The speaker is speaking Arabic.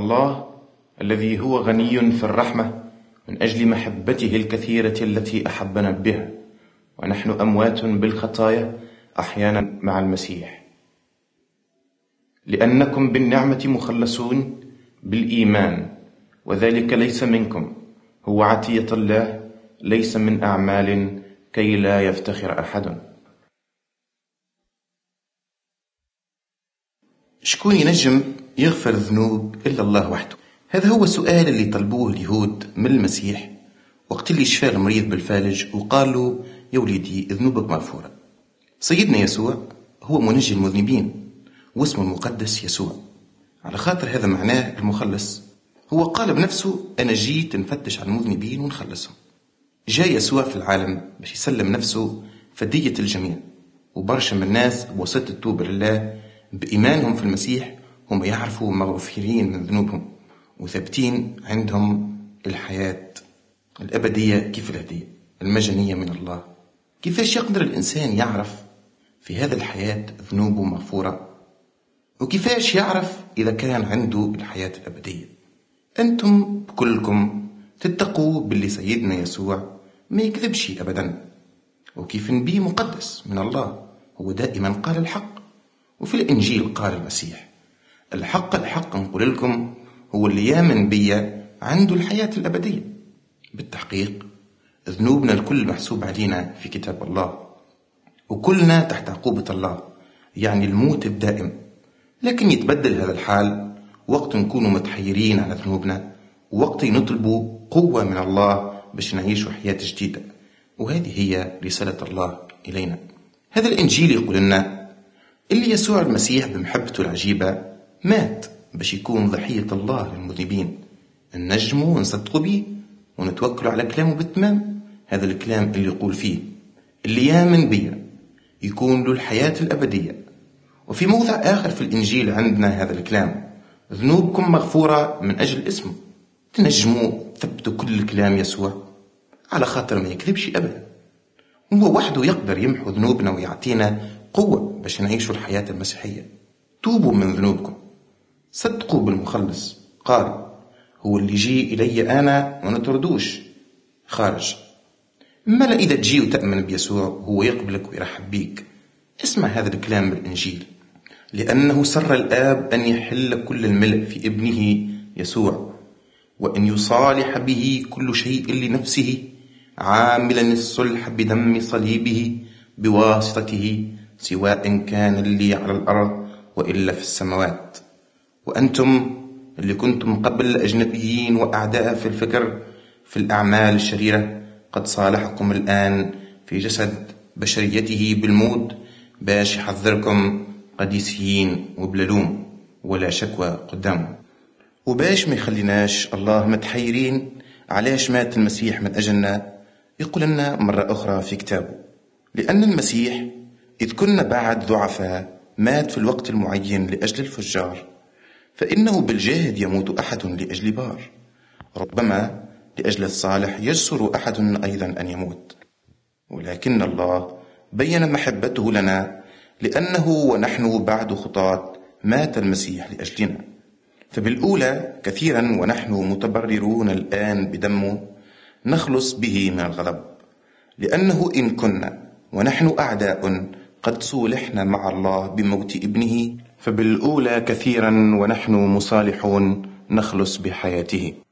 الله الذي هو غني في الرحمة من أجل محبته الكثيرة التي أحبنا بها، ونحن أموات بالخطايا أحيانا مع المسيح، لأنكم بالنعمة مخلصون بالإيمان، وذلك ليس منكم، هو عطية الله، ليس من أعمال كي لا يفتخر أحد. شكون ينجم يغفر الذنوب إلا الله وحده؟ هذا هو السؤال اللي طلبوه اليهود من المسيح وقت اللي شفى المريض بالفالج وقال له: يا وليدي ذنوبك مغفورة. سيدنا يسوع هو منجي المذنبين، واسمه المقدس يسوع، على خاطر هذا معناه المخلص. هو قال بنفسه: أنا جيت نفتش على المذنبين ونخلصهم. جاء يسوع في العالم باش يسلم نفسه فدية الجميع، وبرشا من الناس بواسطة التوبة لله بإيمانهم في المسيح هم يعرفوا مغفورين من ذنوبهم وثابتين عندهم الحياة الأبدية كيف الهدية المجانية من الله. كيفاش يقدر الإنسان يعرف في هذا الحياة ذنوبه مغفورة؟ وكيفاش يعرف إذا كان عنده الحياة الأبدية؟ أنتم بكلكم تتقوا باللي سيدنا يسوع ما يكذبش أبدا، وكيف نبي مقدس من الله هو دائما قال الحق. وفي الإنجيل قال المسيح: الحق الحق نقول لكم، هو اللي يامن بي عنده الحياة الأبدية. بالتحقيق ذنوبنا الكل محسوب علينا في كتاب الله، وكلنا تحت عقوبة الله، يعني الموت الدائم. لكن يتبدل هذا الحال وقت نكونوا متحيرين على ذنوبنا، ووقت نطلبوا قوة من الله باش نعيشوا حياة جديدة. وهذه هي رسالة الله إلينا. هذا الإنجيل يقول لنا اللي يسوع المسيح بمحبته العجيبة مات باش يكون ضحية الله للمذنبين. ننجموا ونصدقوا به ونتوكلوا على كلامه بالتمام. هذا الكلام اللي يقول فيه: اللي يامن بي يكون له الحياة الأبدية. وفي موضع آخر في الإنجيل عندنا هذا الكلام: ذنوبكم مغفورة من أجل اسمه. تنجموا ثبتوا كل كلام يسوع على خاطر ما يكذبش أبدا. هو وحده يقدر يمحو ذنوبنا ويعطينا قوة باش نعيشوا الحياة المسيحية. توبوا من ذنوبكم، صدقوا بالمخلص. قال: هو اللي جي إلي أنا وما تردوش خارج. ما إذا تجي وتأمن بيسوع هو يقبلك ويرحب بيك. اسمع هذا الكلام بالإنجيل: لأنه سر الآب أن يحل كل الملء في ابنه يسوع، وأن يصالح به كل شيء لنفسه، عاملا الصلح بدم صليبه بواسطته، سواء كان اللي على الأرض وإلا في السماوات. وأنتم اللي كنتم قبل أجنبيين وأعداء في الفكر في الأعمال الشريرة، قد صالحكم الآن في جسد بشريته بالموت باش يحذركم قديسين وبلا لوم ولا شكوى قدامه، وباش ما يخليناش الله متحيرين علاش مات المسيح من أجلنا. يقول لنا مرة أخرى في كتابه: لأن المسيح إذ كنا بعد ضعفاء مات في الوقت المعين لأجل الفجار، فإنه بالجاهد يموت أحد لأجل بار، ربما لأجل الصالح يجسر أحد أيضا أن يموت. ولكن الله بين محبته لنا، لأنه ونحن بعد خطاة مات المسيح لأجلنا. فبالأولى كثيرا ونحن متبررون الآن بدمه نخلص به من الغضب، لأنه إن كنا ونحن أعداء قد صولحنا مع الله بموت ابنه، فبالأولى كثيرا ونحن مصالحون نخلص بحياته.